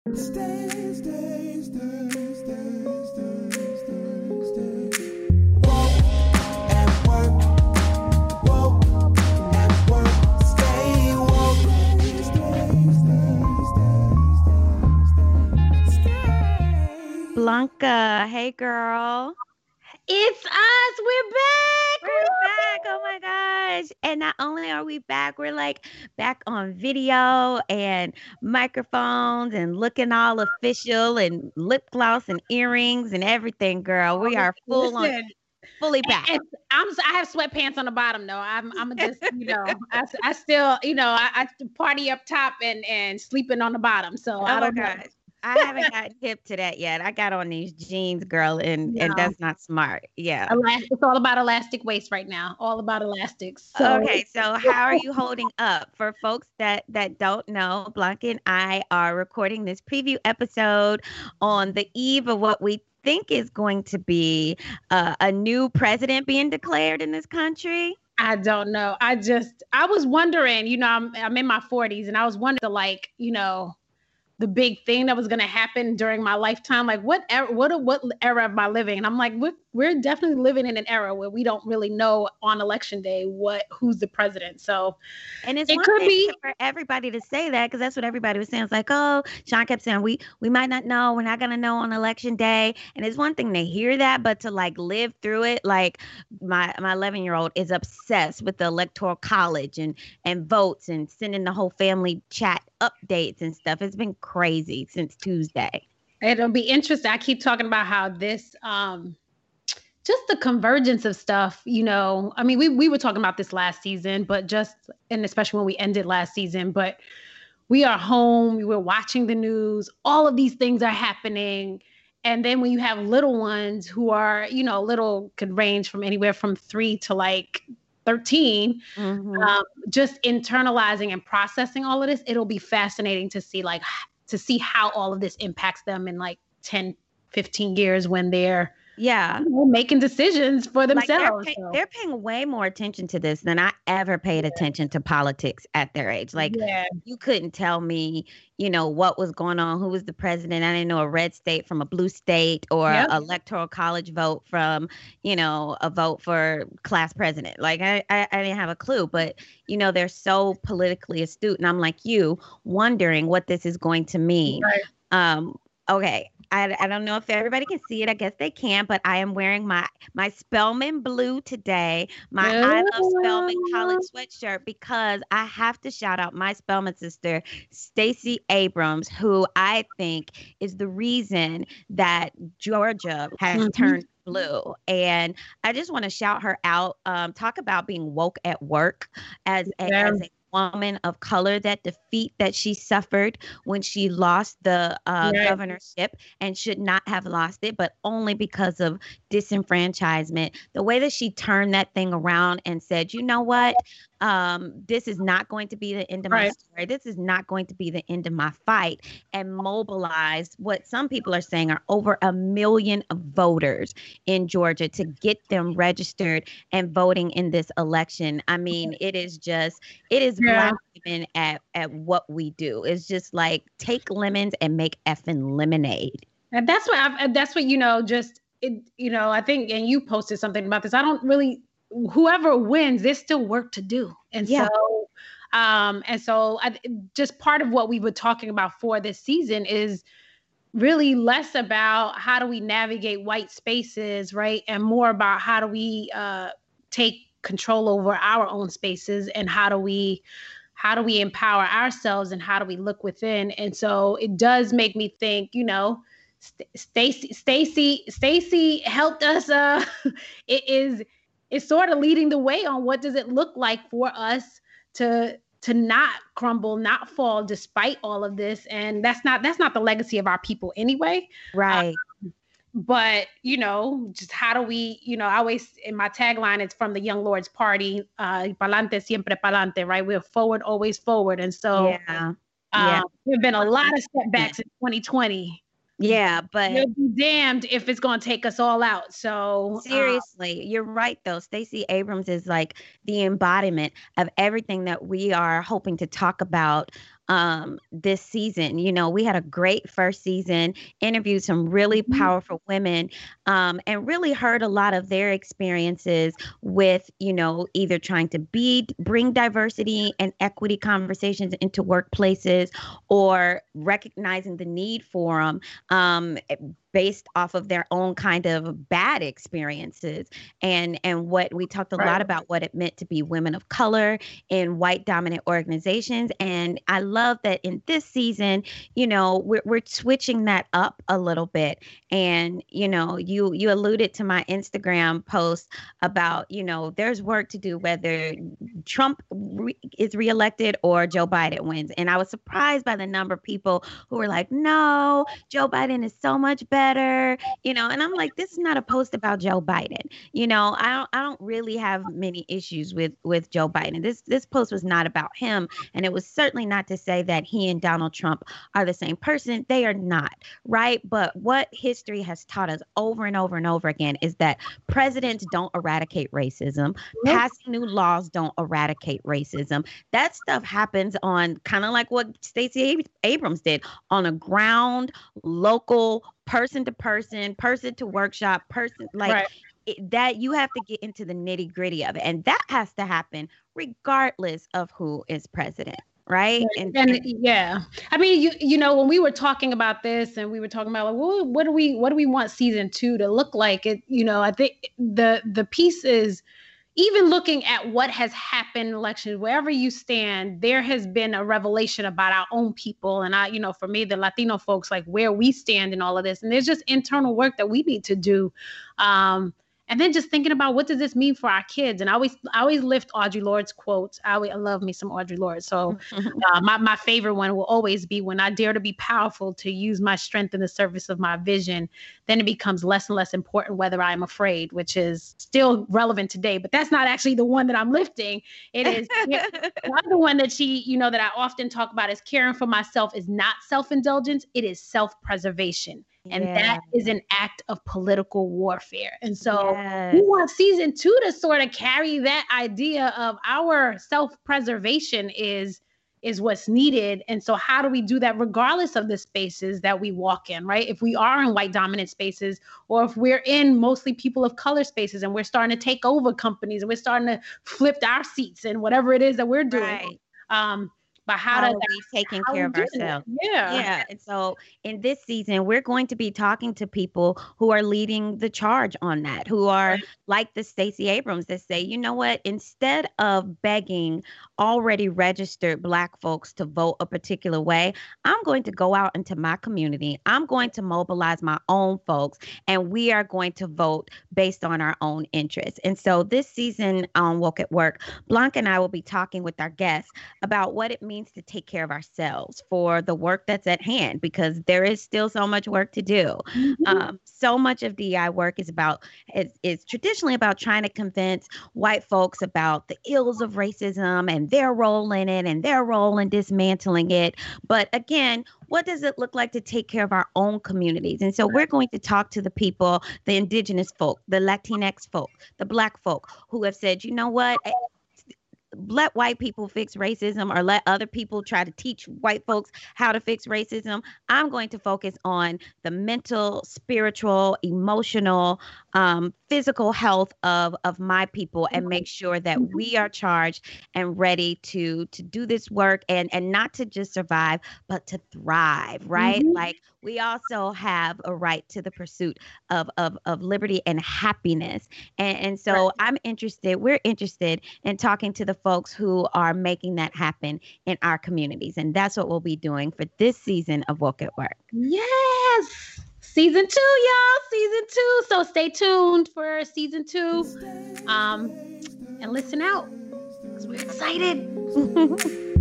Stay, stay, stay, stay, stay, stay, stay. Woke at work, woke at work. Stay woke. Stay, stay, stay, stay, stay. Blanca, hey girl. It's us. We're back. We're back. Oh my gosh. And not only are we back, we're like back on video and microphones and looking all official and lip gloss and earrings and everything, girl. We are fully back. I have sweatpants on the bottom though. I'm just, I still, I party up top and sleeping on the bottom. So I don't know. I haven't gotten hip to that yet. I got on these jeans, girl, and that's not smart. Yeah. It's all about elastic waist right now. All about elastics. So. Okay, so how are you holding up? For folks that don't know, Blanca and I are recording this preview episode on the eve of what we think is going to be a new president being declared in this country. I don't know. I was wondering, I'm in my 40s and I was wondering the big thing that was going to happen during my lifetime. Like what era am I living? And I'm like, we're definitely living in an era where we don't really know on election day who's the president. So, and it could be for everybody to say that, because that's what everybody was saying. It's like, oh, Sean kept saying we might not know. We're not going to know on election day. And it's one thing to hear that, but to like live through it. Like my 11-year-old is obsessed with the Electoral College and votes and sending the whole family chat updates and stuff. It's been crazy since Tuesday. It'll be interesting. I keep talking about how this, just the convergence of stuff, I mean, we were talking about this last season, and especially when we ended last season, but we are home, we were watching the news, all of these things are happening. And then when you have little ones who are, little could range from anywhere from 3 to like 13, just internalizing and processing all of this, it'll be fascinating to see how all of this impacts them in like 10, 15 years when they're making decisions for themselves. Like they're paying way more attention to this than I ever paid attention to politics at their age. Like you couldn't tell me, what was going on, who was the president. I didn't know a red state from a blue state or electoral college vote from, a vote for class president. Like I didn't have a clue, but they're so politically astute. And I'm like you, wondering what this is going to mean. Right. Okay. I don't know if everybody can see it. I guess they can, but I am wearing my Spelman blue today, my I Love Spelman college sweatshirt, because I have to shout out my Spelman sister, Stacey Abrams, who I think is the reason that Georgia has turned blue. And I just want to shout her out. Talk about being woke at work as a woman of color, that defeat that she suffered when she lost the governorship, and should not have lost it, but only because of disenfranchisement. The way that she turned that thing around and said, you know what? This is not going to be the end of my story. This is not going to be the end of my fight, and mobilized what some people are saying are over 1 million voters in Georgia to get them registered and voting in this election. I mean, it is Black women at what we do. It's just like take lemons and make effing lemonade. And that's what I think, and you posted something about this. I don't really, whoever wins, there's still work to do. And so just part of what we were talking about for this season is really less about how do we navigate white spaces, right? And more about how do we take control over our own spaces, and how do we empower ourselves, and how do we look within. And so it does make me think, Stacey helped us. It's sort of leading the way on what does it look like for us to not crumble, not fall despite all of this. And that's not the legacy of our people anyway. Right. But, just how do we, I always, in my tagline, it's from the Young Lords Party, pa'lante, siempre pa'lante, right? We're forward, always forward. And so there have been a lot of setbacks in 2020. Yeah, but you'll be damned if it's going to take us all out. So seriously, you're right, though. Stacey Abrams is like the embodiment of everything that we are hoping to talk about this season. You know, we had a great first season, interviewed some really powerful women, and really heard a lot of their experiences with, you know, either trying to bring diversity and equity conversations into workplaces or recognizing the need for them, based off of their own kind of bad experiences. And what we talked a lot about what it meant to be women of color in white dominant organizations. And I love that in this season, you know, we're switching that up a little bit. And, you know, you alluded to my Instagram post about, you know, there's work to do whether Trump is reelected or Joe Biden wins. And I was surprised by the number of people who were like, no, Joe Biden is so much better, you know. And I'm like, this is not a post about Joe Biden. You know, I don't really have many issues with Joe Biden. This post was not about him, and it was certainly not to say that he and Donald Trump are the same person. They are not, right? But what history has taught us over and over and over again is that presidents don't eradicate racism. Passing new laws don't eradicate racism. That stuff happens on kind of like what Stacey Abrams did, on a ground, local, person to person, person to workshop, person, like that. You have to get into the nitty gritty of it. And that has to happen regardless of who is president. Right. And yeah, I mean, you know, when we were talking about this and we were talking about like, well, what do we want season 2 to look like? It, you know, I think the piece is, even looking at what has happened in elections, wherever you stand, there has been a revelation about our own people. And you know, for me, the Latino folks, like where we stand in all of this. And there's just internal work that we need to do. And then just thinking about what does this mean for our kids? And I always lift Audre Lorde's quotes. I love me some Audre Lorde. So my favorite one will always be, when I dare to be powerful, to use my strength in the service of my vision, then it becomes less and less important whether I am afraid, which is still relevant today. But that's not actually the one that I'm lifting. It is the other one that you know, that I often talk about is caring for myself is not self-indulgence. It is self-preservation. And that is an act of political warfare. And so we want season 2 to sort of carry that idea of our self-preservation is what's needed. And so how do we do that regardless of the spaces that we walk in, right? If we are in white dominant spaces, or if we're in mostly people of color spaces and we're starting to take over companies and we're starting to flip our seats and whatever it is that we're doing. But how are we taking care of ourselves? Yeah. And so in this season, we're going to be talking to people who are leading the charge on that, who are like the Stacey Abrams that say, you know what, instead of begging already registered Black folks to vote a particular way, I'm going to go out into my community. I'm going to mobilize my own folks, and we are going to vote based on our own interests. And so this season on Woke at Work, Blanca and I will be talking with our guests about what it means to take care of ourselves for the work that's at hand, because there is still so much work to do. So much of DEI work is traditionally about trying to convince white folks about the ills of racism and their role in it and their role in dismantling it. But again, what does it look like to take care of our own communities? And so we're going to talk to the people, the indigenous folk, the Latinx folk, the Black folk who have said, you know what? Let white people fix racism, or let other people try to teach white folks how to fix racism. I'm going to focus on the mental, spiritual, emotional, physical health of my people, and make sure that we are charged and ready to do this work and not to just survive, but to thrive, right? Like, we also have a right to the pursuit of liberty and happiness. And so we're interested in talking to the folks who are making that happen in our communities. And that's what we'll be doing for this season of Woke at Work. Yes. Season 2, y'all. Season 2. So stay tuned for season 2. And listen out, because we're excited.